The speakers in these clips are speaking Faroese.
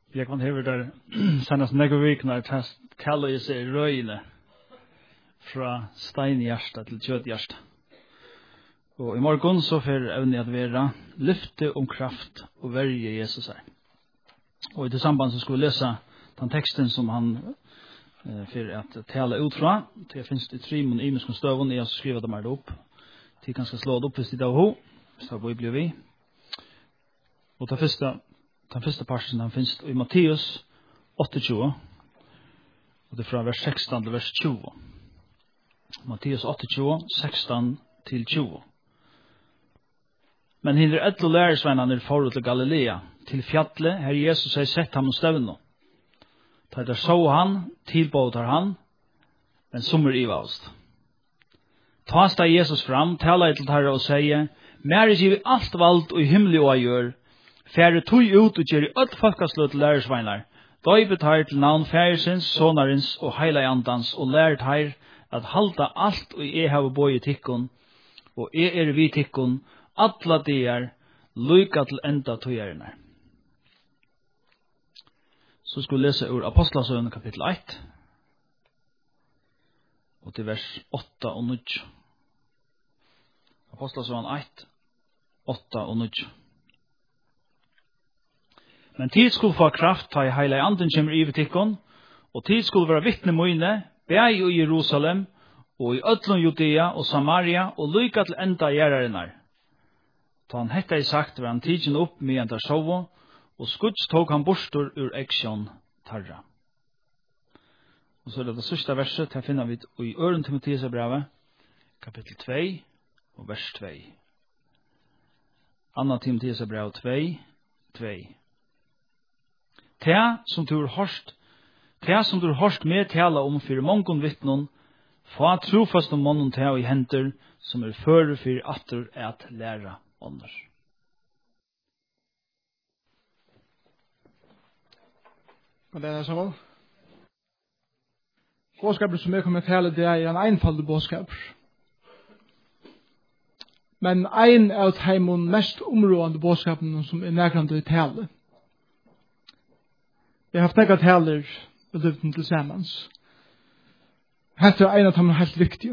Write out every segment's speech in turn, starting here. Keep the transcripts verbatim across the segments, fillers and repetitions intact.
Jeg kan høre der senest nægge vikene taler jeg seg røyene fra steinhjärsta til kjøthjärsta. Og i morgen så får evne at være lyfte om kraft og verje Jesus her. Og i det samband så skulle vi lese den teksten som han eh, for at tale ut fra. Det finnes det tre mån i muskene støvende. Jeg har skrivet dem her opp. De kan skal slå det opp hvis de da ho. Hvis det var blir vi. Og det første Den første parten han finnes i Matteus tjueåtte, og det er fra vers sexton til vers tjue. Matteus tjueåtte, sexton til tjue. Men hinner etter lærersvennerne for til Galilea, til fjallet, her Jesus har sett ham og støvnet. Da der så han, tilbåter han, men sommer i valst. Ta steg Jesus fram, taler til herre og sier, «Mer er givet alt valgt og i himmelig og gjør, færre tog ut og gjør i alt folkesløt lærersveinar. Døyvet her til navn færesins, sonarins og heila andans, og lært her at halda alt og jeg har bøy i tikkun, og jeg er vi tikkun, atla dier, lykka til enda tøyerne. Så skal vi lese ur Apostlasøen kapittel ett, og til vers åtta og ni. Apostlasøen ett, åtta og ni. Men tid skulle få kraft ta i heile anden kommer i tikkun, og tid skulle være vittne møyne, bæg i Jerusalem, og i ødlun Judea og Samaria, og lykka til enda gjerrarinnar. Da han hetta i sagt, var han tidsen opp med en der sovo, og skuds tog han bostur ur eksjon tarra. Og så er det det sørste verset, her finner vi i Øren Timotheus brevet, kapittel to, og vers to. Anna Timotheus brevet to, to. Tæ som du har hørst, tæ som du har hørst med tala om for mongon vittnon, få trofast om månen tæ i henter, som er føre for atter at læra ånder. Og det er sånn. Bådskapen som jeg kommer til det er en einfaldig bådskap. Men en av de mest områdende bådskapen som er nærkant i tale. Jeg har haft nekka taler og løvden til samans. Hette er en av dem helt viktige.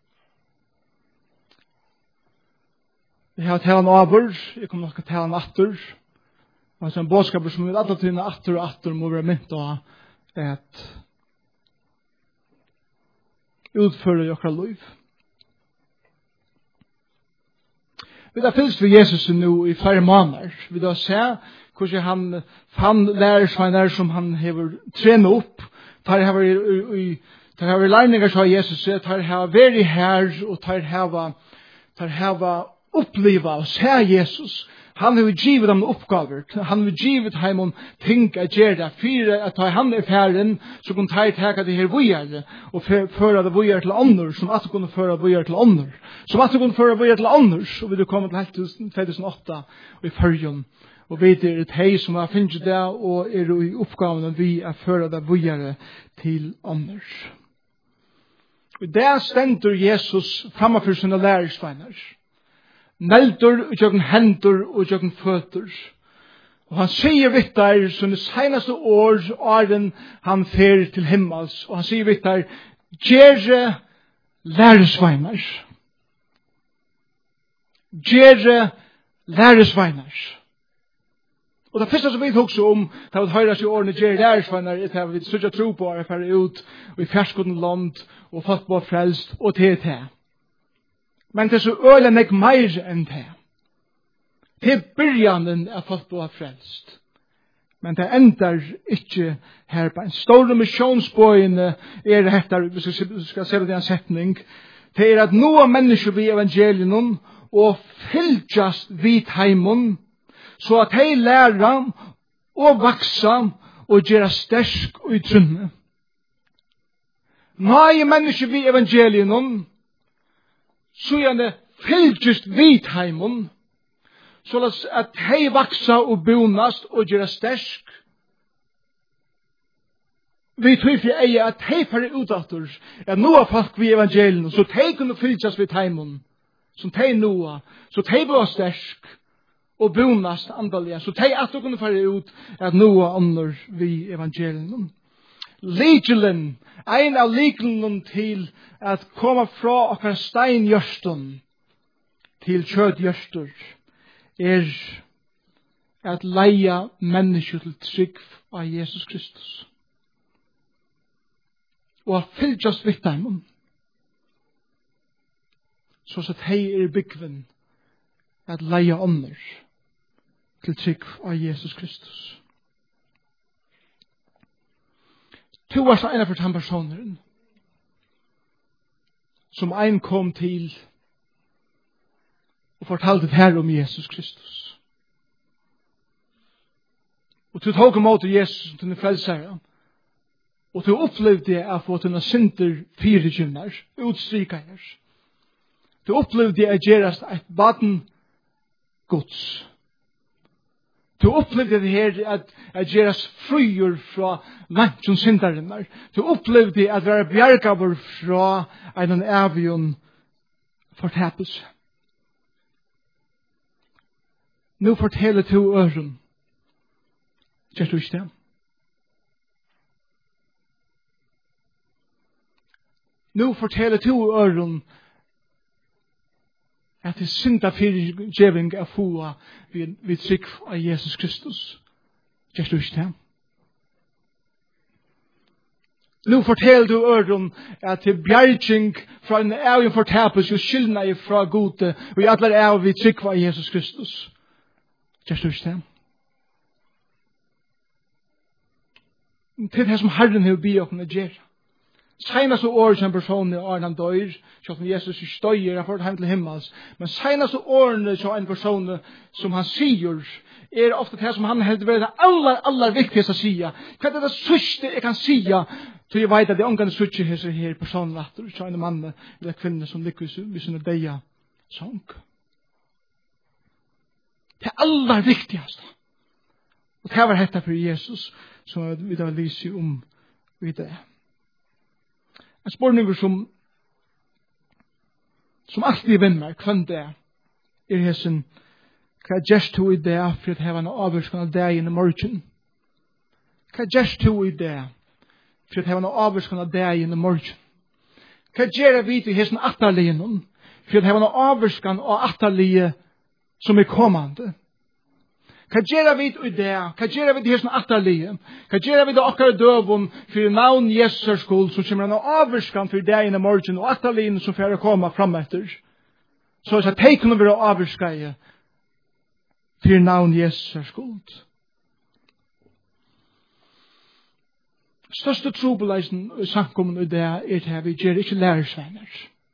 Jeg har talen over, jeg kommer nok til talen atter. Og det er en bådskap som vi alle tiden atter og atter må være mynt av at utføre jokra liv. Vi har fylst ved Jesus nå i flere måneder. Vi har sett hvordan han fann lærersveinar som han hever trene opp. Tar hever i tar hever leiningar så Jesus tar hever veri her og tar hever tar hever oppliva og se Jesus. Han hever givet dem oppgaver. Han hever givet heimon ting a gjerda. Fyre at han er færen så kunne ta teka det her vujere og føra det vujere til ånder som at kunne føra vujere til ånder. Som at kunne føra vujere til ånder. Så vil du komme til helt to tusen åtta og i fyrjon. Og vi er et hei som har finnet det, og er i oppgaven vi er fører det vujere til ånders. Og der stender Jesus framfor sine lærersveinar. Neldur og jøkken hendur og jøkken føtter. Og han sier vitt der, sånne senaste år, åren han fer til himmels. Og han sier vitt der, gjere lærersveinar. Gjere lærersveinar. Og det første som vi tok så om, det var høyre seg årene gjør lærersvenner, det er vi sørger tro på, er ferdig ut, og i ferskoden land, og folk var frelst, og til til. Men det er så øyne meg mer enn det. Til byrjanen er folk var frelst. Men det endar ikke her på en stor missionsbøyene er det her, hvis vi skal se det i en setning, det er at noen mennesker vi evangelien og fylltjast vid heimon, så at hei læra og vaksa og gjøre stersk og utrunne. Nei mennesker vi evangelien så er det fylltjast vid heimon, så at hei vaksa og bonast og gjøre stersk. Vi tror for ei at hei færre utdatter er noe folk vi evangelien, så hei kunne fylltjast vid heimon, som hei noe, så hei var stersk. og bonast andaliga. Så teg at du kunne fara ut at noa annor vi evangelien. Likelen, ein av likelen til at koma fra okkar steingjørston til kjødgjørstor er at leia mennesker til trygg av Jesus Kristus. Og at fylgjast vitt dem, så at hei er byggven at leia ånder til trygg av Jesus Kristus. To var så ena for den personen som ein kom til og fortalte her om Jesus Kristus. Og du tok imot Jesus som til frelsere, og du opplevde å få til synder fyrirkynner, utstrykere. Du opplevde å gjøre et baden Guds. Du opplevde det her at, at gjøres frier fra vantjon syndarinnar. Du opplevde at være bjergaver fra en avion fortapelse. Nå forteller to øren. Gjør du ikke det? Nå forteller to øren at det synda fyrirgeving av fua vid, vid trygg av Jesus Kristus. Gjør du ikke det? Nå forteller du øren at det bjerging fra en avgjeng fortapelse og skyldna fra gode og i alle av vid trygg av Jesus Kristus. Gjør du ikke det? Til det som Herren har byr åkne gjør. Seinaste år som personen er han døyr, så at Jesus ikke døyr, han får det hjem til himmels. Men seinaste årene som en person som han sier, er ofte det som han heldur vært det aller, aller viktigste å sige. Hva er det det sørste jeg kan sige, så jeg vet at det omgående sørste her, her personen etter, så en mann eller kvinne som lykkes ved sine deia sång. Det aller viktigste. Og det var dette for Jesus, som vi da viser om videre. En spørning som som alltid vinner, hvem det er, er hessen, hva gjørst du i det for at heva en avvirskende dag i morgen? Hva gjørst du i det for at heva en avvirskende dag i morgen? Hva gjør vi til hessen atterligen for at heva en avvirskende og atterlige som er kommande? Hva gjør vi i det? Hva gjør vi til hessen atterlige? Hva gjør vi til okkar døvun for navn Jesus skuld som kommer en avvirskan for dagen i morgen og atterlige som får komme fram etter? Så at de kunne være avvirskade for navn Jesus skuld. Største trobeleisen i samkommen i det er at vi gjør ikke lærersveiner.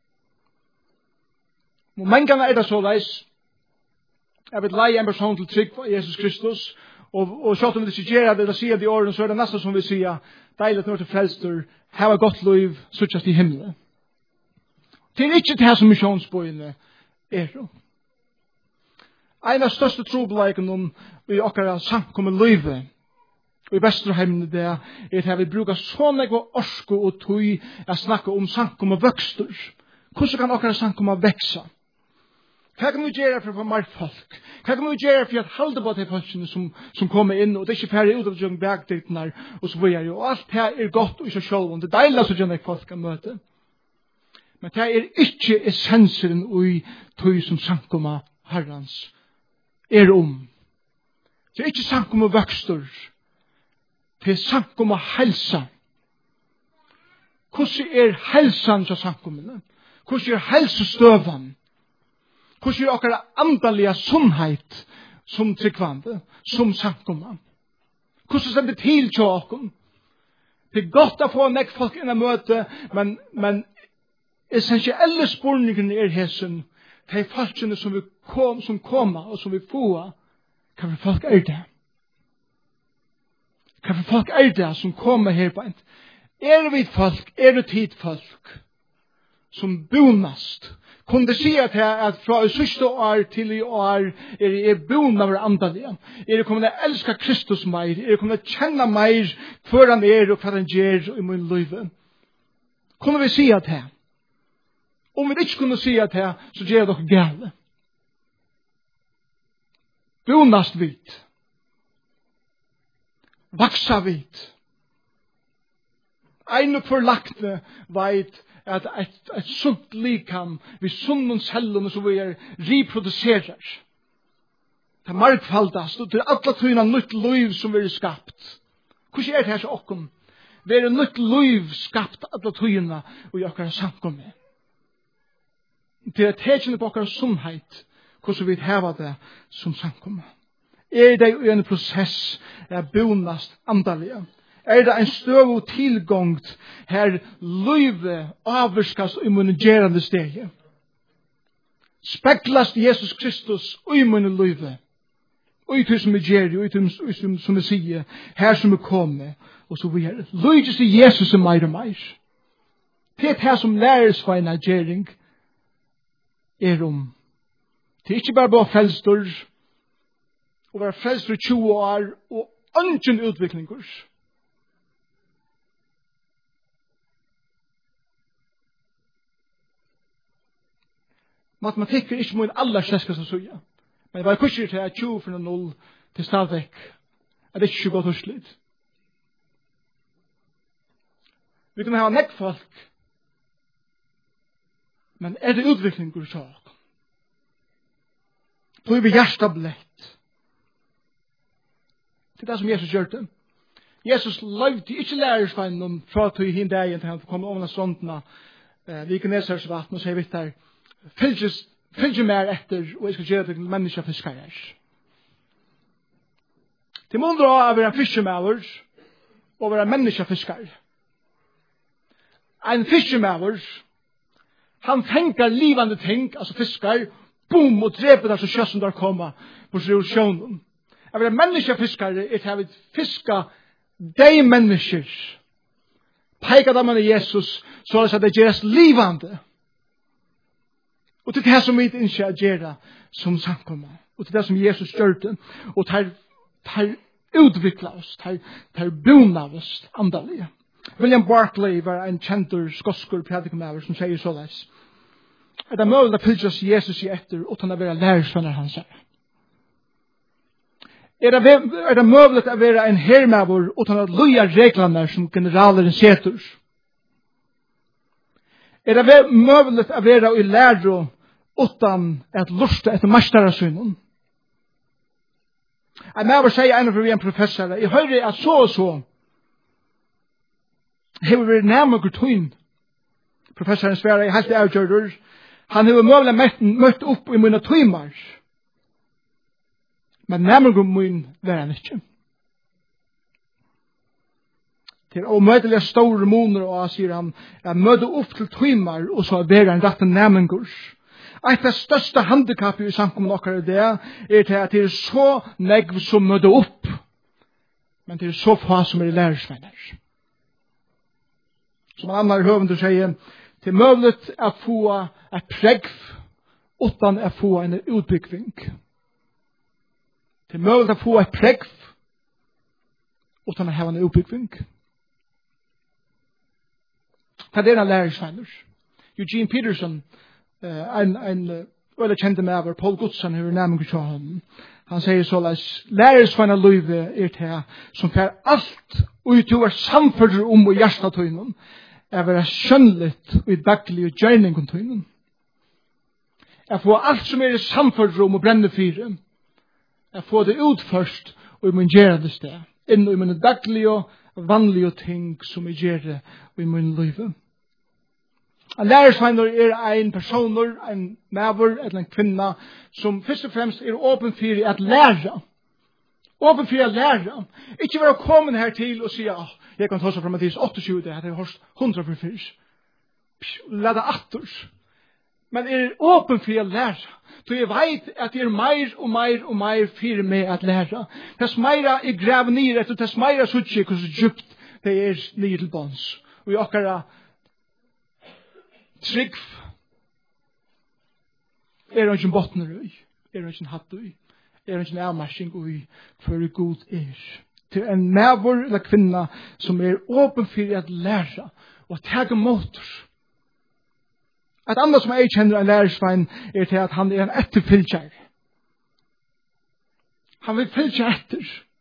Og mange ganger er det så leis jeg vil leie en person til trygg for Jesus Kristus, og, og så om vi ikke gjør det, eller sier det i årene, så er det nesten som vi sier, deilig når til frelster, hava godt liv, suttjast i himmelen. Det er ikke det som missionsbøyene er. En av største trobeleikene om vi akkurat samkommer livet, og i Vesterheimen det er at vi bruker så mye orsko og tøy å snakke om samkommer vøkster. Hvordan kan akkurat samkommer vekse? Hva kan vi gjøre for å få mer folk? Hva kan vi gjøre for å holde på de folkene som, som kommer inn, og det er ikke ferdig ut av de bergdiktene, og så videre. Og alt det er godt og ikke selv, og det er deilig så gjerne folk kan møte. Men det er ikke essensen i tog som samkommer herrens er om. Det er ikke samkommer vøkster. Det er samkommer helsa. Hvordan er helsan til samkommene? Hvordan er helsestøven? Hvordan er akkurat andalige sunnheit som tryggvande, som samkommer? Hvordan stender det til til oss? Det er godt å få nek folk inn i møte, men, men essentielle spørningen er hessen, de folkene som, vi kom, som kommer og som vi får, hva for folk er det? Hva for folk er det som kommer her på en? Er vi folk, er det tid folk, som bonast, kunne si at at fra i sørste år til i år er jeg boende av andalige. Er jeg kommet til å elske Kristus mer. Er jeg kommet til å kjenne mer hva han er og hva han gjør i min liv. Kunne vi si at det? Om vi ikke kunne si at det, så gjør det dere gale. Bonast vit. Vaksa vit. Ein forlagte veit at et, et sunt likam vi sunnun cellum som vi er reproducerar. Det er markfaldast, og det er alla tøyna nytt liv som vi er skapt. Hvordan er det her så okkom? Vi er nytt liv skapt alla tøyna og i okkara samkommet. Det er tekjene på okkara sunnheit, hvordan vi heva det som samkommet. Er det i en prosess er bonast andalige? Er det en støv og tilgångt her løyve avvirskast i monogerande steg? Speklast Jesus Kristus i mono løyve? Og i det som er gjerrig, og i det som, som er sier, her som er kommet, og så videre. Løyges i Jesus er meir og meir. Det er det som lærersveina gjerring er om. Det er ikke bare bare frelstor, og være frelstor i tjue år, og ungen utviklinger. Matematikk er ikke min aller sleskaste suja. Men det var kurser til at tjue for null til stadigvæk. Er det ikke så godt husligt. Vi kan ha nekk folk. Men er det utvikling så? Blir vi hjärsta blett. Det er det som Jesus gjør det. Jesus løyde ikke lærersveinen fra til hin dagen til han kom over av såntene Vikenesersvatten og sier vitt der fylgje mer etter og jeg skal gjøre det til menneskefiskere. Det må dra av å være fiskemæver og være menneskefiskere. En fiskemæver han tenker livande ting, altså fiskar, boom, og dreper der så kjøtt som der kommer på revolusjonen. Jeg vil ha menneskefiskare, er til å fiska de mennesker, peika dem av Jesus, så er det at det gjøres livande. Og det er det som vi ikke er gjøre som samkommer. Og det er det som Jesus gjør det. Og det er utviklet oss, det er bunnet oss andalige. William Barclay var en kjentur skoskur predikamæver som sier såleis. Er det mulig å fylgja oss Jesus i etter utan å være lærersvenner hans her? Er det, er det mulig å være en hermæver utan å luja reglene som generaleren setur? Er det mulig å være i lærer utan at lusta etter masterassynen? En mæver sier en av en professor, jeg hører at så og så hever vært nærmere tøyn. Professoren svarer, jeg helt avgjørder, han hever mulig møtt opp i mine tøymar. Men nærmere min var han ikke. Til omøtelige store moner, og sier han, jeg møtte opp til tøymar, og så er han rett en nærmere. Et av det største handikappet i samkommet okkar det er til at det er så negv som møtte opp, men det er så få som er lærersvenner. Som en annan høvende sier, det er mulig å få et pregg utan å få en utbygging. Det er mulig å få et pregg utan å ha en utbygging. Det er en lærersvenner. Eugene Peterson, en, en øyla kjente med over, Paul Goodson, hører nærmere til ham. Han sier såleis, lærersvenner løyve er til som fer alt ut over samfunnet om og hjertetøynen, er være skjønnligt og i daglig og gjerning om tøynen. Jeg får alt som er i samfunnsrom og brenne fire. Jeg får det utførst og i min gjerende sted. Inn i mine daglige og vanlige ting som jeg gjør i min liv. En lærersveiner er en person, en maver eller en kvinna som først og fremst er åpen for at lære. Åpen for at lære. Ikke være kommet her til og si, ah, jeg kan ta seg fra Mathias åttiotjue, det hadde jeg hørt hundra for fyrs. Lade attors. Men er åpen for at lære. Så jeg vet at det er mer og mer og mer for meg at lære. Tess meira jeg graver ned etter, tess meira suttje hvordan djupt det er ned til bånds. Og jeg akkara trygg er det ikke bottner i, er det ikke hatt i, er det ikke avmarsking i for god er. Til en mævor eller kvinna som er åpen for at lære og tega motor. Et annet som jeg kjenner en lærersvein er til at han er en etterfylkjær. Han vil fylja etter.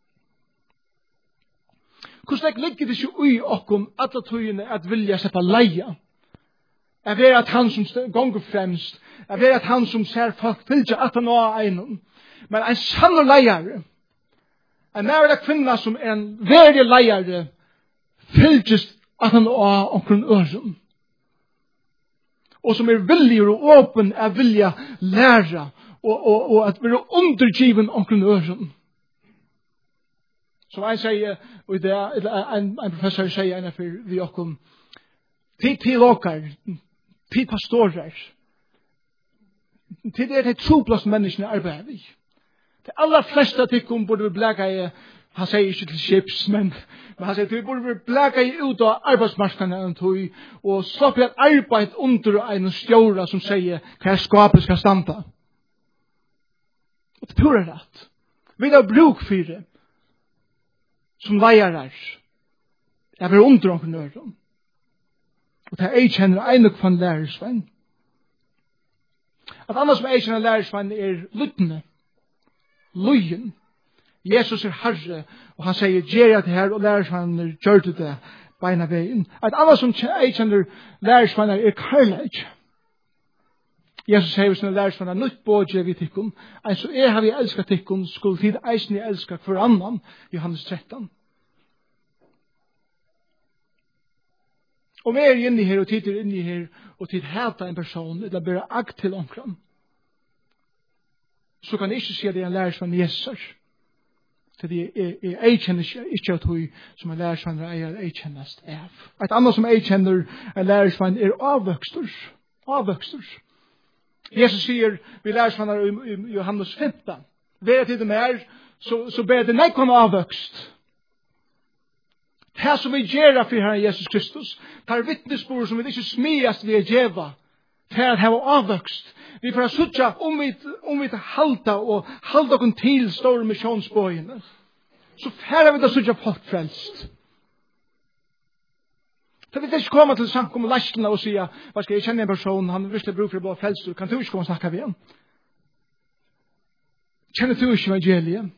Hvordan ligger det ikke ui okkom alle tøyene at vilja sleppa leia? Jeg vet at han som gonger fremst, jeg vet at han som ser folk fylja at han var einon. Men en sann leiare, en nærmere kvinna som er en verdig leiare, fylgjast at han var omkring øren. Og som er villig og åpen er vilja læra, og, og, og at være undergiven omkring øren. Som jeg sier, og det er en, en professor sier en for vi okkom, tid til åker, tid pastorer, tid er det troplass menneskene arbeider vi. De aller fleste av tikkum burde vi blæga i, han sier ikke til skips, men, men han sier vi burde vi blæga i ut av arbeidsmarskene og slappe et arbeid under en stjåra som sier hva skapet skal standa. Og det pura rett. Vi har bruk for det som leiarar. Jeg vil under omkring øren. Og det er jeg kjenner en og kvann lærersvenn. At annars som jeg kjenner lærersvenn er lyttende. Løyen. Jesus er Herre, og han sier, gjer det her, og lærersvenner gjør det det beina veien. At annars som jeg kjenner lærersvenner er kærleik. Jesus sier hvis han lærersvenner nytt bådje vi tikkum, en så er har vi elsket tikkum, skulle tid eisen jeg elsker hver annan, Johannes tretton. Om jeg er inne her, og tid er inne her, og tid hata en person, eller bare akt til omkring, så kan jeg ikke si at det er en lærersvenn Jesus. Så det er jeg kjenner ikke at hun som er lærersvenn er jeg kjennest av. Et annet som jeg kjenner en lærersvenn er avvøkster. Avvøkster. Jesus sier vi lærersvenner i Johannes femton. Ved til det mer, så, så ber det nekkon avvøkst. Det som vi gjør for Herren Jesus Kristus, det er vittnesbord som vi ikke smiast ved djeva, for at ha avvøkst. Vi får sutja om vi, om vi halda og halda okkur til store missionsbøyene. Så færa vi da sutja folk frelst. Så vi ikke komme til sank om lasklene og sige, hva skal jeg kjenne en person, han virkelig bruk for å bli frelst, kan du ikke komme og snakke ved han? Kjenner du ikke evangeliet?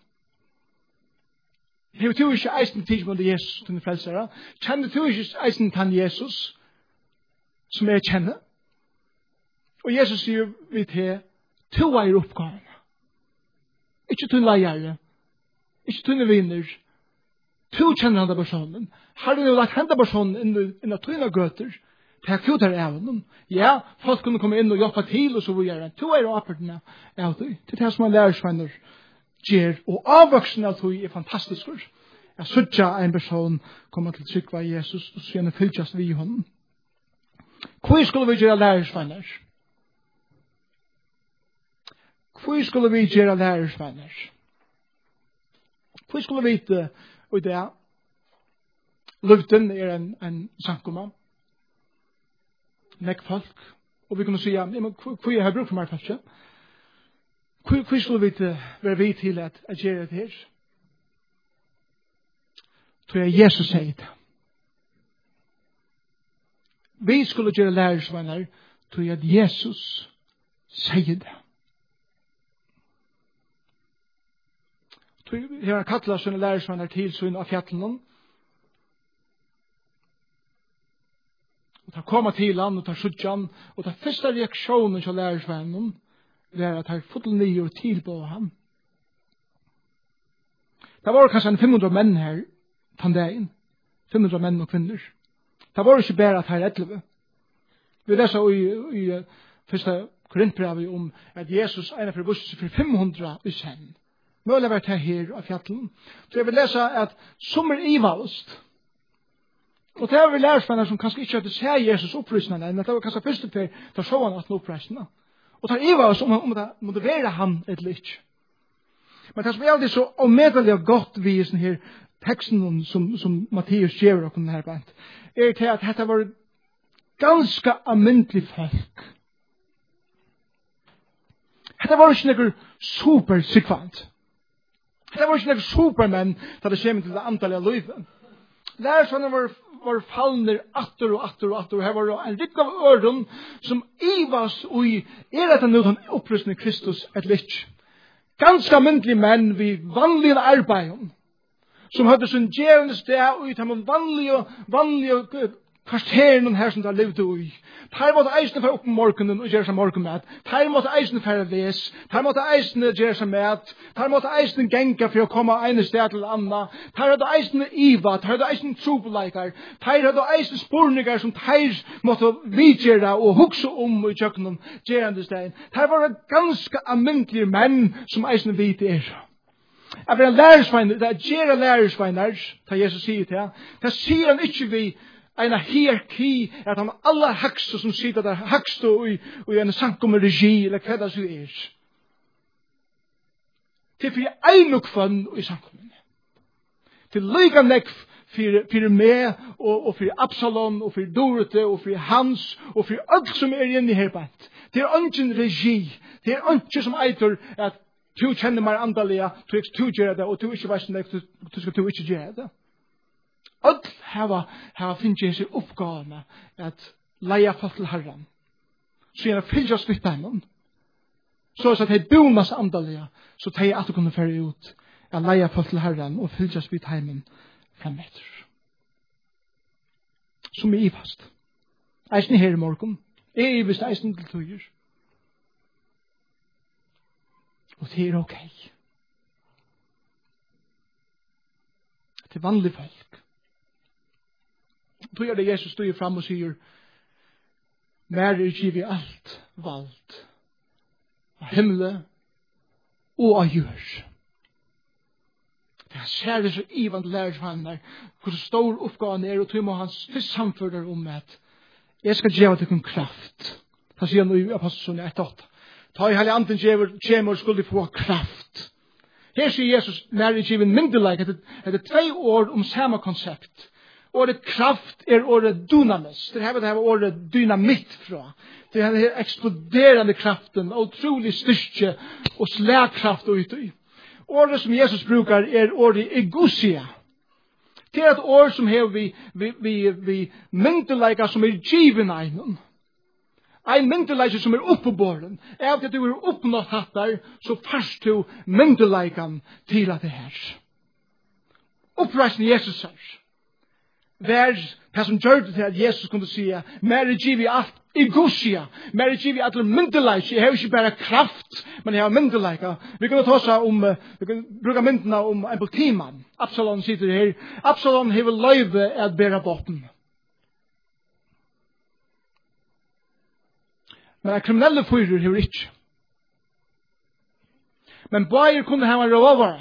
Hever du ikke eisen tid mot Jesus til frelsere? Kjenner du ikke eisen til Jesus som jeg kjenner? Og Jesus sier vi til, to er oppgaven. Ikke til leiere, ikke til vinner. To kjenner han personen. Har du lagt henne personen inn, inn av tøyne gøter, til jeg kjøter av dem. Ja, folk kunne komme inn og jobbe til, og så videre. To er oppgaven av det. Det er det som er lærersvenner gjør. Og avvoksen av tøy er fantastisk. Jeg sørger en person komme til trygg av Jesus, og så gjerne fylltjast vi i hånden. Hvor skulle vi gjøre lærersvenner? Hvor skulle vi gjøre lærersvenner? Hvor skulle vi vite, og det er, Løvden er en, en sankumma, nekk folk, og vi kunne si, ja, hvor jeg har brukt for meg folk, hvor, hvor skulle vi vite, være vi til at jeg gjør det her? Tror jeg Jesus sier det. Vi skulle gjøre lærersvenner, tror jeg at Jesus sier det. Her har kattlet sånne lærersvenner til sånn av fjattelen. Og tar koma til han, og tar suttjan, og tar første reaksjonen til lærersvennen, det er at han fått nye og tilbå ham. Det var kanskje fem hundre menn her, på dagen. fem hundre menn og kvinner. Det var ikke bare at her er elleve. Vi leser i, i første korintbrevet om at Jesus er for bussen for fem hundre i sen. Møller vært her av fjattelen. Så jeg vil lese at som er ivalst. Og det er vi lærersvenner som kanskje ikke hadde sett Jesus opprysnende, men det var kanskje første til å se han at han opprysnende. Og det er ivalst om, om det måtte være han eller ikke. Men det som er aldri så omedelig og godt vi i sånne her teksten som, som Matteus gjør og denne her bant, er til at dette var ganske almindelig folk. Dette var ikke noe super sikvant. Det var ikke noen supermenn da det kommer til det antallet av livet. Lærersvenner var, var fallner atter og atter og atter. Her var det en rikk av øren som ivas og er dette noe opprustende Kristus et litt. ganska myndlige menn vi vanlige arbeid, som hadde sin djevende sted ut av de vanlige, vanlige kvarteren her som de levde i. Her måtte eisene fære opp om morgenen og gjøre seg morgenmat. Her måtte eisene fære ves. Her måtte eisene gjøre seg mat. Her måtte eisene genka for å komme ene sted til anna. Her hadde eisene iva. Her hadde eisene trobeleikar. Her hadde eisene spurningar som her måtte vidgjøre og hukse om i kjøkkenen gjerende sted. Her var det ganske alminnelige menn som eisene vidt er. Jeg vil ha lærersveinar, det er gjerne lærersveinar, da Jesus sier til han. Det sier han ikke vi en hierarki, at han aller hakste som sitter der, hakste og i, i en sankomme regi, eller hva det så er. Til for en og kvann i sankommen. Til lyga nekv for meg, og, og for Absalom, og for Dorothe, og for Hans, og for alt som er inne i herbant. Det er ingen regi, det er ikke som eitur at du kjenner meg andalega, du ikke gjør det, og du ikke vet det, du skal du ikke gjøre det. Alt hava, hava finnes seg oppgavene at leia folk til Herren. Så gjerne fylgjast vitt dem. Så at de bonas andalega, så de at du kunne føre ut at leia folk til Herren og fylgjast vitt heimen fremetter. Som er ivast. Eisen her i morgen. Er ivast eisen til tøyer. Og det er ok. Det er vanlige folk. Då er det Jesus står fram og sier, mer er givet alt valgt av himmelen og av jord. Det er særlig så ivant lærer for han der, hvor stor oppgaven er, og tog må han først samfører om at jeg skal gjøre til en kraft. Det sier han i Apostelen ett åtta. Ta i hele anden kjemer skulle få kraft. Her sier Jesus, mer er givet myndelag, det er tre år om samme konsept. Ordet kraft er ordet dynamis. Det her er ordet dynamitt fra. Det er den eksploderende kraften, utrolig styrke og slagkraft uti. Ordet som Jesus brukar er ordet egusia. Det er et ord som har vi, vi, vi, vi myndelager som er given egnen. Ein myndelager som er oppebåren. Er at du er oppnått hattar, så først du myndelagen til at det her. Oppreisen Jesus her. Vær det som gjør det til at Jesus kunne si mer er givet alt egusia, mer er givet alt myndelager. Jeg har ikke bare kraft, men jeg har myndelager. Vi kan ta oss om, vi kan bruke myndene om en politimann. Absalom sitter her. Absalom har løyve at bære båten. Men en kriminelle fyrer har ikke. Men Bayer kunne ha en råvare.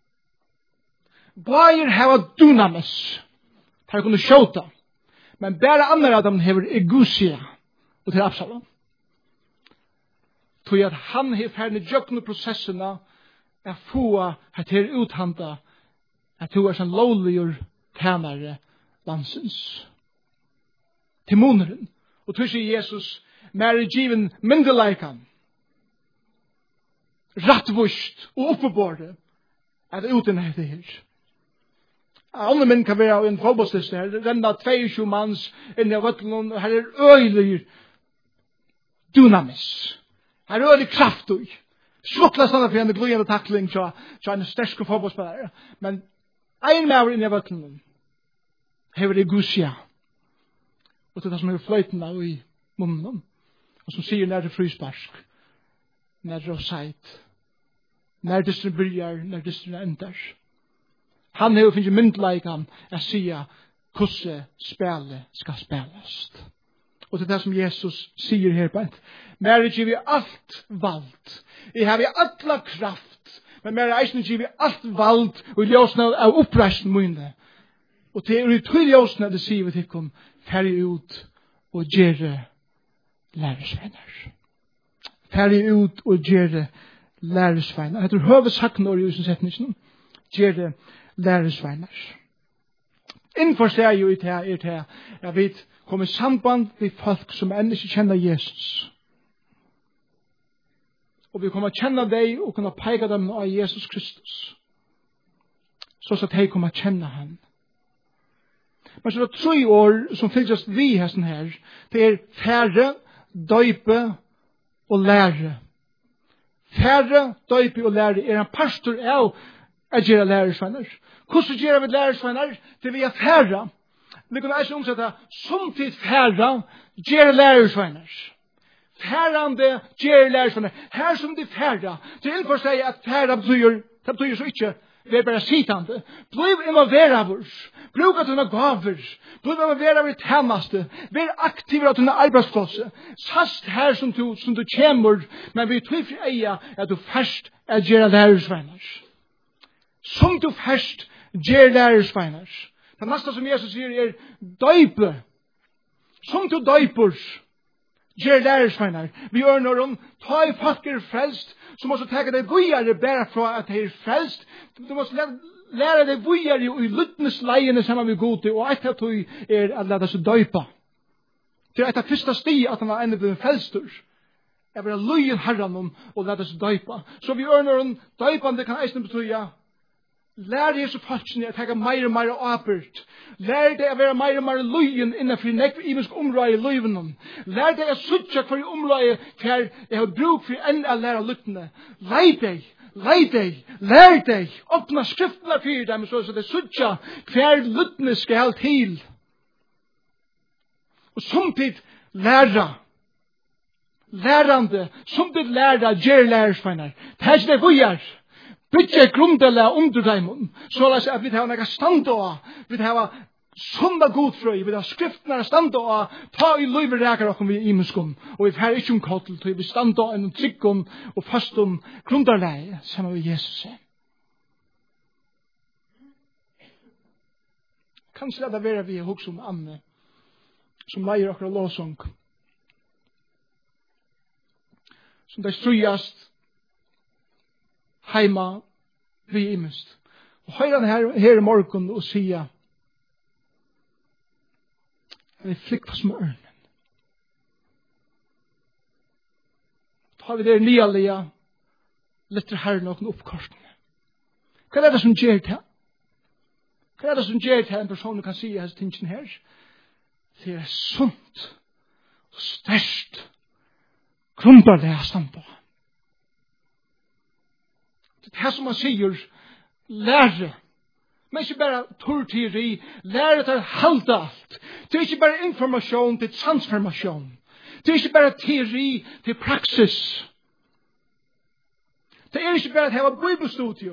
Bayer har dynamis. Han kunne skjøta. Men bare andre av dem har egusia. Og til Absalom. Tog at han har ferdig gjøkne prosessene at få at her uthanda at du er sånn lovligur tænare landsens. Til moneren. Og tog sier Jesus mer er given myndeleikan. Rattvust og oppebårde at uten heter her. Andre menn kan være en fotballsliste her. Renna tjueto manns inn i vøtlen, og her er øyelig dynamis. Her er øyelig kraft og svukla sånn for en gløyende takling så en sterske fotballspillere. Men ein maver inn i vøtlen hever det gusia. Og det er det som er fløytene i munnen. Og som sier nær det frysbarsk. Nær det offside. Nær det som byrjar, nær det som endar. Han har finnet myndleikan å si hvordan spillet skal spilles. Og det er det som Jesus sier her på et. Mer er vi alt valgt. Jeg har vi alla kraft. Men mer er eisen vi alt valgt. Og i ljøsene av oppreisen mine. Og det er i tog ljøsene det sier vi til kom. Ferdig ut og gjøre læresvenner. Ferdig ut og gjøre læresvenner. Jeg tror høvesakten år i usensetningen. Gjøre læresvenner. Innfor seg jo i det er det jeg vet kommer samband med folk som ennå ikke kjenner Jesus. Og vi kommer kjenne deg og kunne peke dem av Jesus Kristus. Så at de kommer kjenne han. Men så er det tre år som fylles vi hesten her. Det er færre, døype og lære. færre, døype og lære er en pastor av å gjøre lærersvenner. Hvordan gjør vi lærersvenner? Det vi er færre. Vi kan også omsette som tid færre gjør lærersvenner. Færrande gjør lærersvenner. Her som de færre. Det er for å si at færre betyr, det betyr så ikke vi er bare sittande. Bliv involvera vårs. Bruk at dina gaver. Bliv involvera vår tjeneste. Vær aktiv av dina arbeidsplasse. Sast her som du, som du kommer, men vi tror for eia at du først er gjøre lærersvenner. Som du først gjør lærersvenner. Det neste som Jesus sier er døype. Som du døyper gjør lærersvenner. Vi gjør når de tar i folk er frelst, så måste ta det vujare bara fra at det er frelst. Du måste lære det vujare i luttnes leiene sammen med gode, og et av tog er at lade seg døypa. Det er et av første sti at han var enda ved en frelstur. Jeg vil ha løyen herren om og lade seg døypa. Så vi gjør når de døypande kan eisen betyda lær det så falskene at jeg mer og mer apert. Lær det å være mer og mer løyen innenfor nekv imensk område i løyven. Lær det å suttje for i område hver jeg har bruk for enn å lære luttene. Lær deg, lær deg, lær deg. Åpna skriftene for dem så det suttje hver luttene skal til. Og samtidig lære. Lærande. Samtidig lære gjør lærersvenner. Det er ikke det vi gjør. Bytje grundele under dem, så at vi har noe stand av, vi har sånne godfrøy, vi har skriftene stand av, ta i løyve reker og vi i imenskom, og vi har ikke omkattel til vi stand av en tryggom og fastom grundeleie, sammen med Jesus. Kanskje det er vi hos om Anne, som leier akkurat låsong, som det strøyast, heima vi imest. Og høyre han her, her i morgen og sier vi flikk på smøren. Tar vi der nyalige letter her noen oppkortene. Hva er det som gjør det? Hva er det som gjør det en person kan si hans tingene her? Det er sunt og størst grunnbar det jeg stand på. Det er som man sier, lære. Men ikke bare tortiri, lære til å halde alt. Det er ikke bare informasjon til transformasjon. Det er ikke bare teori til praksis. Det er ikke bare at jeg var bibelstudio.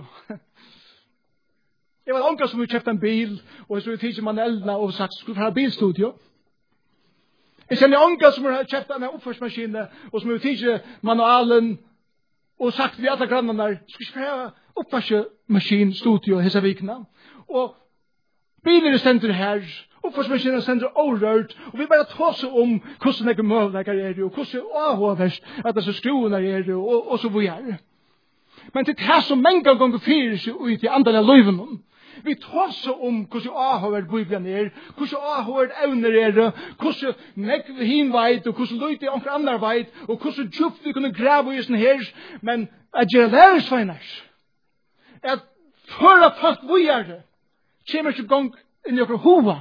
Jeg var onkel som vi kjøpte en bil, og så tidser man eldene og sagt, skulle vi ha bilstudio? Jeg kjenner onkel som har kjøpt en oppførsmaskine, og som vi tidser manualen, og sagt vi alle grannene der, skal ikke ha oppvarsmaskin studio hese vikene. Og biler stender her, oppvarsmaskinen stender orørt, og vi bare tar seg om hvordan det møvleggere er, og hvordan avhåverst at det er skruene er, og, og så videre. Men til det som mange ganger fyrer seg ut i andre løyvene, vi tar seg om hvordan avhåverst Bibelen er, hvordan avhåverst evner er, hvordan nekv hin veit, og hvordan løyt i anker andre veit, og hvordan djupt vi kunne grave i sånn her, men at gjøre lærersveinar, at føra folk vujere, kommer ikke gang inn i okkur hova.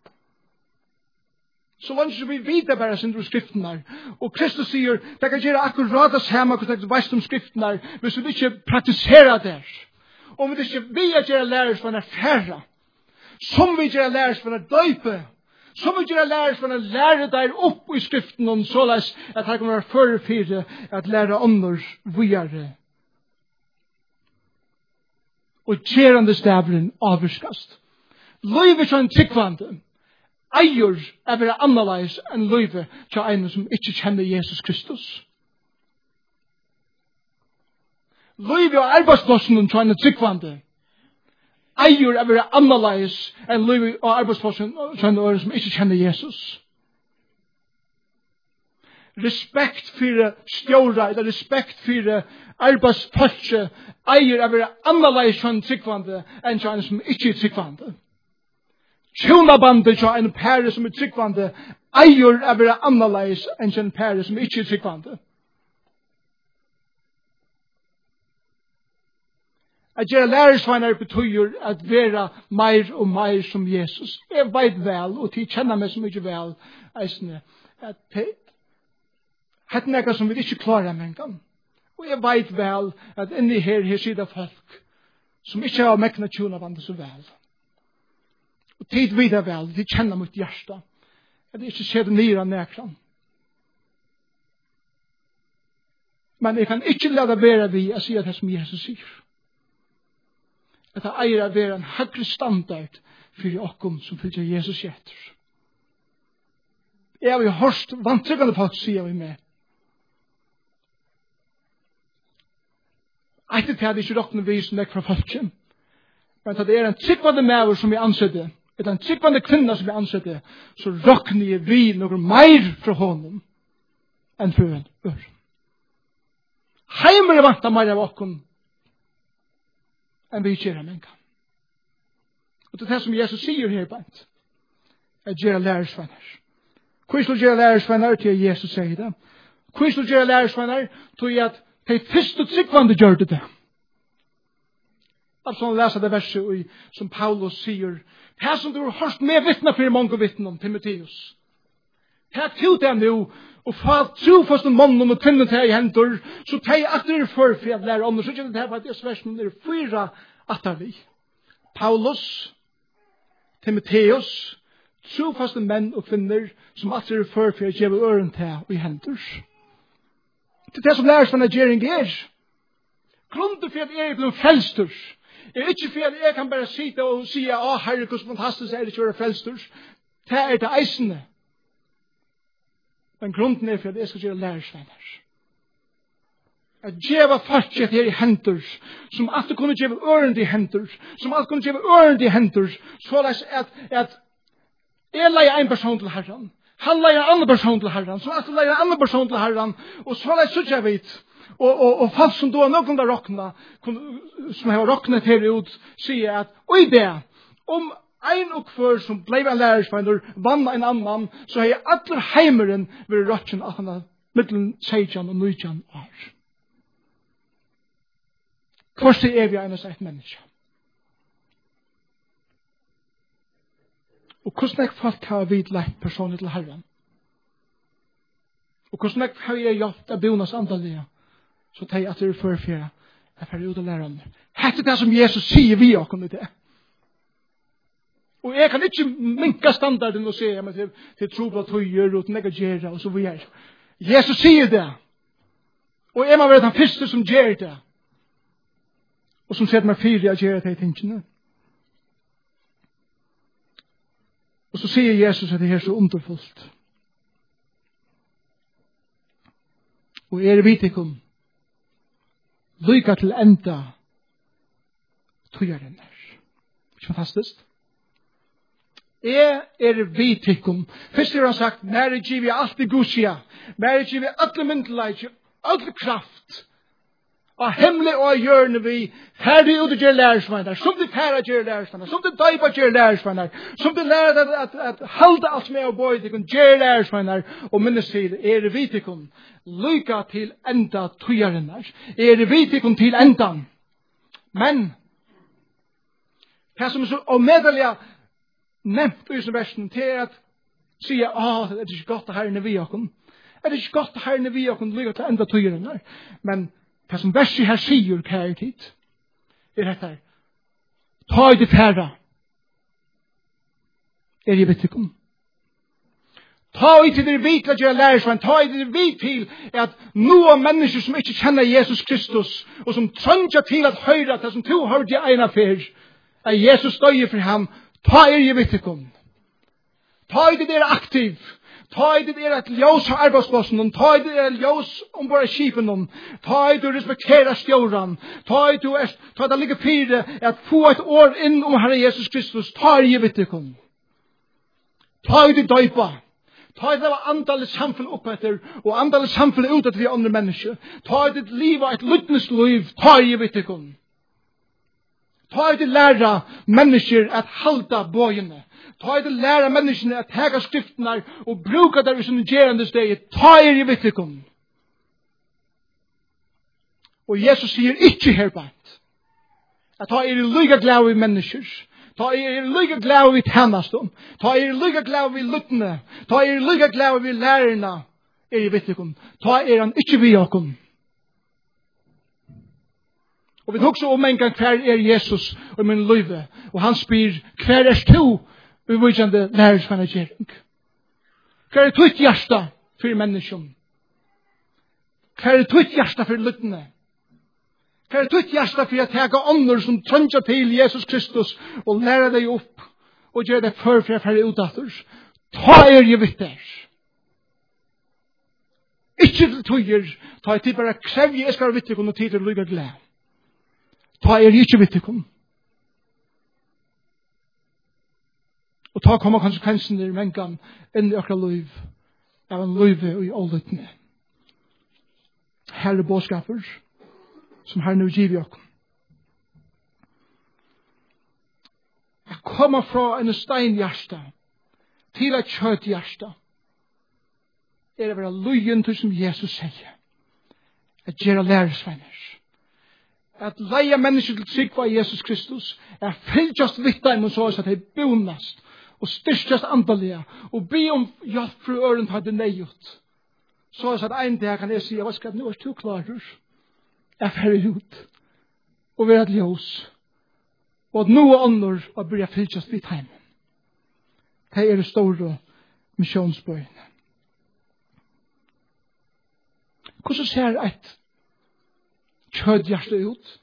Så langt som vi vite bare sin skriften her. Og Kristus sier, det kan gjøre akkurat det samme hvordan det veist om skriften her, hvis vi ikke praktiserer det. Om vi ikke vil gjøre lærersvenner færre, som vi gjør lærersvenner døype, som vi gjør lærersvenner lære der opp i skriften, og såleis at det kan være førefire at lære ånders vujere. Og kjerande stavren avvirskast. Løyve som en tryggvande, eier er være annerledes enn løyve til en som ikke kjenner Jesus Kristus. Løyve og arbeidsplassen til en tryggvande, eier er være annerledes enn løyve og arbeidsplassen til en som ikke kjenner Jesus. Respekt for stjåra, eller respekt for arbeidsplassen, eier er være annerledes til en tryggvande enn til en som ikke er tryggvande. Tjonabandet til en pære som er tryggvande, eier er være annerledes enn til en pære som ikke er tryggvande. At gjøre lærersveinar betyr at være mer og mer som Jesus. Jeg vet vel, og de kjenner meg så mye vel, eisne, at det er noe som vi ikke klarer med en gang. Og jeg vet vel at inni her, her sitter folk som ikke har mekna tjona vandet så vel. Og tid videre vel, de kjenner mot hjärsta. At det ikke skjer nyra nekran. Men jeg kan ikke lade være vi å si det som Jesus sier. At det eier å være en høyre standard for okkom som fylgjer Jesus gjetter. Jeg har jo hørt vantryggende folk sier vi med. Etter til at det ikke råkner vi som er fra folket. Men at det er en tryggvande maver som vi ansette, er det en tryggvande kvinna som vi ansette, så råkner vi noe mer fra honom enn fra en ør. Heimer er vant av mer av okkom enn vi kjera menka. Og det er det som Jesus sier her bant. Er gjerne lærersvenner. Hvor skal gjøre lærersvenner til Jesus sier det? Hvor skal gjøre lærersvenner til at de første tryggvande gjør det det? At sånn leser det verset som Paulus sier. Her som du har hørt med vittne for mange vittne om Timotheus. Her til det nå og få trofaste mannen og kvinnen til i hendur så tar jeg at dere for for at lære om det. Så ikke det her på at disse versene er fyra atterlig. Paulus, Timotheus, trofaste menn og kvinner som at dere for for at gjøre øren til i hendur. Det er det som læres fra Gjering er. Grunden for at jeg er blevet frelster er ikke for at jeg kan bare sitte og si å herre, hvor fantastisk er det ikke å være frelster. Det er det eisende. Men grunden er for at jeg skal gjøre lærersvenner. At djeva fartjet her i hendur, som at du kunne djeva øren i hendur, som at du kunne djeva øren i hendur, så at, at jeg leier en person til Herren. Han leier en annen person til Herren, som at du leier en annen person til Herren, og så er det så jeg vet. Og, og, og folk som da noen der rokna, som har roknet her ut, sier at, oi det, om ein og hver som ble en lærersvenner, vann en annan, så har jeg alle heimeren ved rokken at han har middelen seitjan og nøytjan år. Hvorst er vi en og sett menneske? Og hvordan jeg folk har vidt leit personer til Herren? Og hvordan jeg har jeg gjort av bonas andalige? Så tar jeg at det er førfjæra. Jeg får ut og lære om det. Hette det som Jesus sier vi og kommer det. Og jeg kan ikke minka standarden og se meg til, til tro på tøyer og til negagere og så videre. Jesus sier det. Og jeg må være den første som gjør det. Og som setter meg fire å gjøre det i tingene. Og så sier Jesus at det er så underfullt. Og er vitikum lykke til enda tøyeren er. Ikke fantastisk? Jeg er vitikum. Først har han sagt, nære giv jeg alltid gusja, nære giv jeg alle myndeleik, alle kraft, og hemmelig og hjørne vi, ferdig ut og gjør lærersvenner, som de færre gjør lærersvenner, som de døyba gjør lærersvenner, som de lærer at, at, at halda alt med og bøy, de kan gjør lærersvenner, og minnes til, er vitikum, lykke til enda tøyeren er, er vitikum til endan. Men, det som er så omedelig nevnt i som versen til at sier, åh, det er ikke godt at herren er vi okkom. Er det ikke godt at herren er vi okkom, lykke til enda tøyeren er. Men, det som verset her sier, kjære tid, er dette her. Ta i det færre. Er jeg vet ikke om. Ta i til det vidt til å gjøre lærersvenn. Ta i det vidt til at noen mennesker som ikke kjenner Jesus Kristus, og som trenger til at høre det som to hørte i ene fyr, er Jesus støye for ham. Ta i det vet ikke om. Ta i det dere aktiv. Ta i det er et ljós av arbeidsplassen, ta i det er ljós ombord av skipen, ta i det respekterer stjåren, ta i det er, ta i det ligger fire, at få et år inn om Herre Jesus Kristus, ta i det vittekon. Ta i det døypa. Ta i det var antallet samfunn oppetter, og antallet samfunn ut etter vi andre mennesker. Ta i det liv og et lytnesliv, ta i det vittekon. Ta i det læra mennesker at halda bøyene. Ta i det læra menneskene at hega skriftene og bruka der i sin gerende steg. Ta i det vittekon. Og Jesus sier ikke herbeint at ta i det lyga glad i mennesker. Ta i det lyga glad i tennastom. Ta i det lyga glad i lyttene. Ta i det lyga glad i lærerne. Er i vittekon. Ta i det ikke vi okkom. Og vi husker om en gang hver er Jesus og min liv. Og han spyr, hver er to uvidjande lærersvannagering? Hver er tutt hjärsta for menneskene? Hver er tutt hjärsta for lyttene? Hver er tutt hjärsta for å tega ånder som trønner til Jesus Kristus og lære deg opp og gjøre deg for for å fære utdatter? Ta er jeg vitt der. Ikke til tøyer, ta er til bare krev jeg skal være vitt og tid til å lykke glede. Ta er ikke vitt ikon. Og ta kommer konsekvensene i mengan inn i akkurat liv av en liv i åldutene. Her er bådskaper som her nu giver jeg. Jeg kommer fra en steinhjärsta til et kjøthjärsta. Er det være løyen til som Jesus sier. At gjøre læresvenner. At leie mennesker til trygg av Jesus Kristus. Er fylltjast vitt dem og så at de bonast og styrkjast andalige og be om hjelp for øren til det nøyut. Så at en dag kan jeg si, hva skal nå er to klarer? Jeg ferdig ut og være et ljøs. Og at noe ånder og bli fylltjast vitt dem. Det er det store missionsbøyene. Hvordan ser et kjødhjerte ut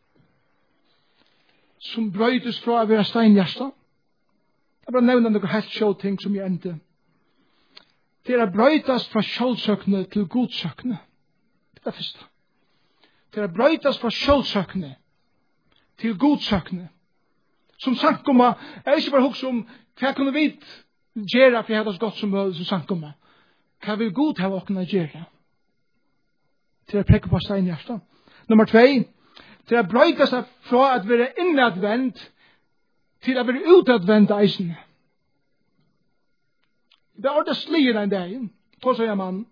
som brøytes fra å være steinhjerte? Jeg bare nevner noen helt sjå ting som jeg endte. Det er å brøytes fra sjølsøkende til godsøkende. Det er det første. Det er å brøytes fra sjølsøkende til godsøkende. Som sankomma, jeg er ikke bare hukse om hva kunne vi gjøre for jeg hadde så godt som mulig som sankomma. Hva vil god ha åkne gjøre? Til å prekke på steinhjertet. Nummer tvei, til å brøyte seg fra at være innadvendt til å være utadvendt eisen. Det er ordet slier en dag, på så er man.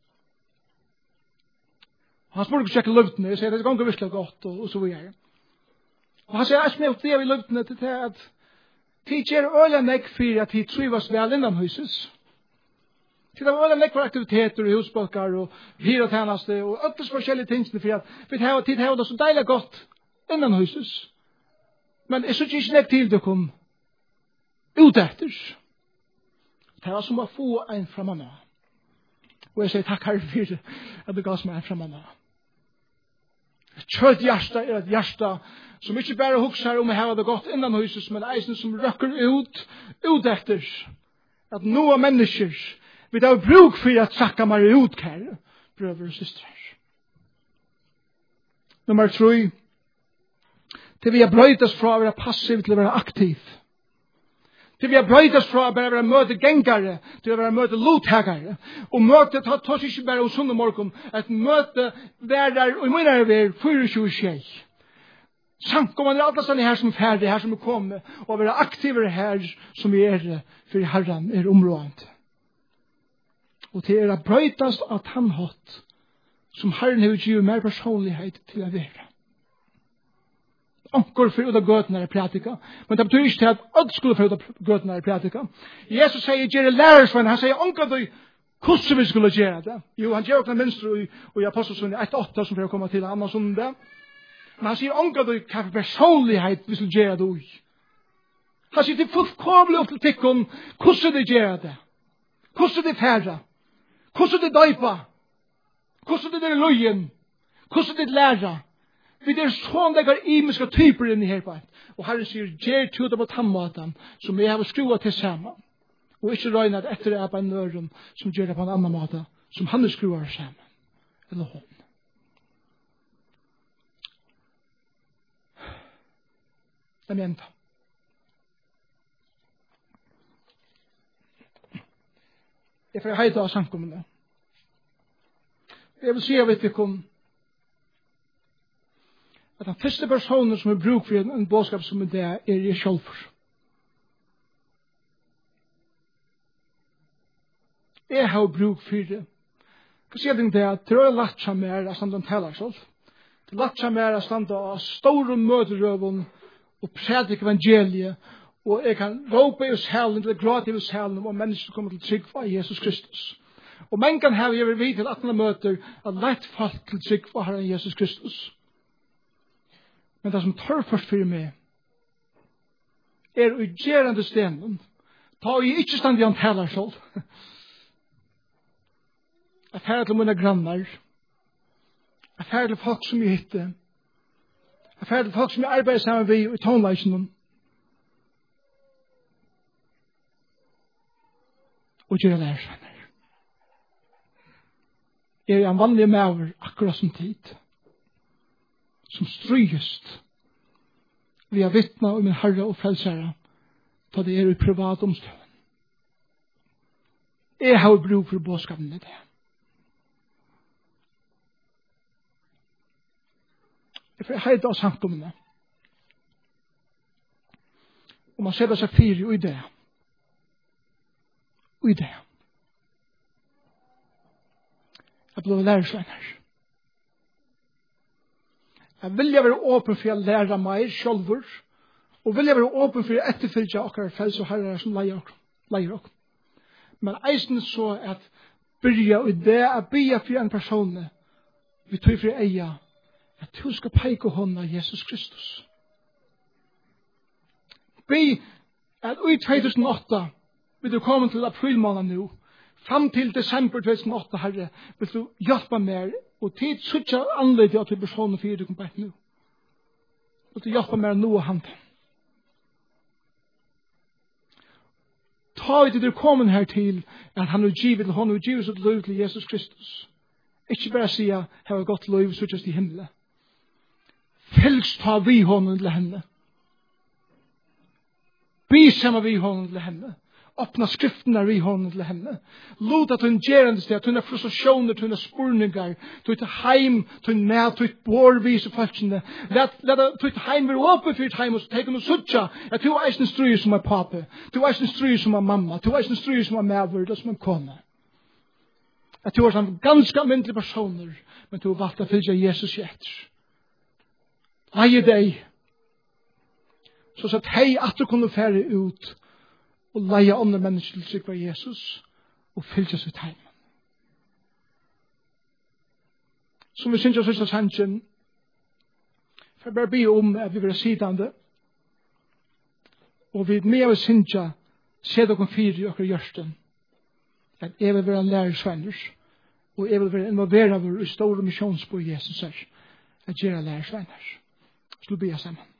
Han spør ikke sjekke løftene, jeg sier det ganger virkelig godt, og, og så videre. Og han sier, jeg smer opp det i løftene til det at tid gjør øyne nekk for at de trives vel innan huset. Til det var alle nekvar aktiviteter i husbolkar og hyra tjeneste og öppes forskjellige tingene for at vi har tid har det så deilig godt innan huset. Men jeg synes ikke nekk til det kom ut etter. Det var som å få en framanna. Og jeg sier takk herre for at du gav som en framanna. Kjøtt hjärsta er et hjärsta som ikke bare hukser om å ha det godt innan huset, men eisen som røkker ut ut etter at noe mennesker vi har bruk for at sakka meg ut, kære brødre og systrer. Nummer tre. Til vi har brøytes fra å være passiv til å være aktiv. Til vi har brøytes fra å være møte gengare til å være møte lothagare. Og møte tar tos ikke bare om sunn og morgen. Et møte der der og min er ved tjuefire tjei. Sank om man er alle sånne her som er ferdig, her som er kommet, og være aktivere her som vi er for Herren er områdende. Og til er å brøytast av tannhått som Herren har givet mer personlighet til å være. Anker for ut av gøtene er prætika, men det betyr ikke til at alt skulle for ut av gøtene er prætika. Jesus sier, gjør lærersvenn, han sier, anker du hvordan vi skulle gjøre det. Jo, han gjør noen minster i Apostelsund i ett åtta som for å komme til en annen sånn det. Men han sier, anker du hva for personlighet vi skulle gjøre det. Han sier, det er fullkomlig opp til tikkene, hvordan de gjør det. Hvordan de færre. Hvordan det døypa? Hvordan det er løyen? Hvordan det lærer? Vi er sånn det er imiske typer inni her på. Og Herren sier, gjer tuta på tannmaten som jeg har skruet til sammen. Og ikke røynet etter det er på en nøren som gjør det på en annen måte som han er skruet sammen. Eller hon. Den jenta. Jeg får heita av samkommende. Jeg vil si av et vi kom at den første personen som er bruk for en bådskap som er det er jeg selv. Jeg har bruk for det. Hva sier jeg det at det er lagt seg mer av stand og taler selv. Det er lagt seg mer av stand av store møterøven og prædik evangeliet. Og jeg kan råpe i oss helen, eller gråte i oss helen om mennesker kommer til trygg for Jesus Kristus. Og man kan ha jeg vidt til at man møter at lett folk til trygg for Herren Jesus Kristus. Men det som tar først for meg, er å gjerande stenen, ta og ikke stand i han taler selv. Jeg færre til mine grannar, jeg færre til folk som jeg hittar, jeg færre til folk som jeg arbeider sammen med i tonleisen, og gjøre lærersvenner. Jeg er en vanlig maver akkurat som tid, som strygest vi har vittna om min herre og frelsere på det er i privat omstøven. Jeg har brug for bådskapen med det. Jeg får heide av samkommende. Og man ser seg fire og i det. Og i det. Jeg blir lærersvenner. Jeg vil jeg være åpen for å lære meg selv, og vil jeg være åpen for å etterfølge akkurat fels og herrer som leier dere. Men eisen så at byrja i det, at byrja for en person, vi tog for eia, at du skal peike hånda Jesus Kristus. By at i to tusen og åtta, vil du komme til aprilmåned nå, fram til desember to tusen og åtta, herre, vil du hjelpe meg, og tid suttja anledning at vi personer fyrir du kom på et nu. Vil du hjelpe meg nå og handen. Ta i til du kommer her til at han vil give til hånd og give sitt liv til Jesus Kristus. Ikke bare sige, her var godt liv, suttjast i himmelen. Fels ta vi hånden til henne. Bisema vi hånden til henne. Åpna skriften der vi hånden til henne. Låt at hun gjerande sted, at hun er frustrasjoner, at hun er spurningar, at hun er heim, at hun er med, at hun er bårvise falskene. Let at heim være åpen for et heim, og så tenker hun suttja, at hun er eisen stryg som er pape, du er eisen stryg som er mamma, du er eisen stryg som er medvurd, og som er kone. At du er sånn ganske alminnelige personer, men du har valgt å fylge Jesus i etter. Leie deg, så at hei at du kunne fære ut, og leie andre mennesker til seg for Jesus, og fylke sitt heim. Som vi synes jeg synes av sannsyn, for jeg bare be om at vi vil sidande, og vi med å synes jeg, se dere fire i okker hjørsten, at jeg vil være en lærersvenner, og jeg vil være involveret i store misjonsbord Jesus er, at gjøre lærersvenner. Så be jeg sammen.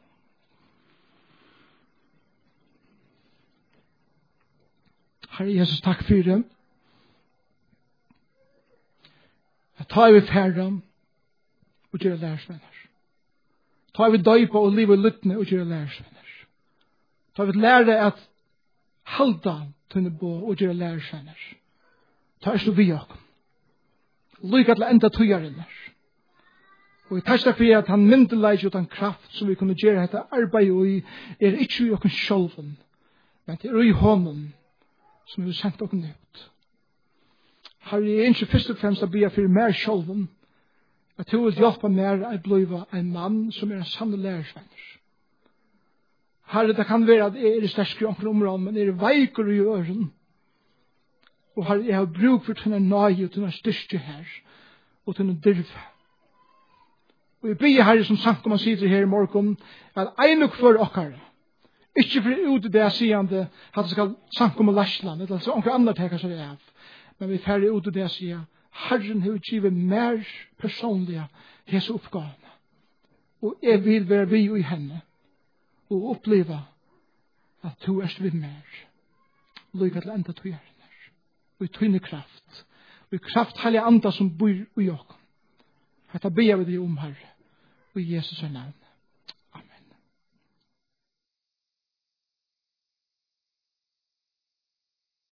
Herre Jesus, takk for det. Jeg tar vi færre og gjør lærersvenner. Tar vi døypa og liv og lyttene og gjør lærersvenner. Tar vi lære at halda tunne bo og gjør lærersvenner. Tar vi vi ok. Lykke til enda tøyere. Og jeg tar for at han myndeleg utan kraft som vi kunne gjøre dette arbeid i er ikke i okken sjolven, men det er i hånden som vi sendt okken ut. Herre, jeg er ikke først og fremst å be for mer sjolven, at du vil hjelpe mer å bli en mann som er en sann lærersvenner. Herre, det kan være at jeg er sterskere omkring områden, men jeg er veiker i øren. Og herre, jeg har bruk for til en nøye og til en styrke her, og til en dyrve. Og jeg ber herre som sagt om man sitter her i morgen, at en og for okkara, ikke for ut i det sigende, at det skal sanke om Læsland, eller så omkring andre teker seg av, men vi færre ut i det sigende, Herren har givet mer personlige hese oppgavene, og jeg vil være vi i henne, og oppleve at du er vi mer, lykke til enda du er henne, og i tynne kraft, og i kraft heilige andre som bor i oss. Hetta ber vi deg om, Herre, og i Jesus er navn.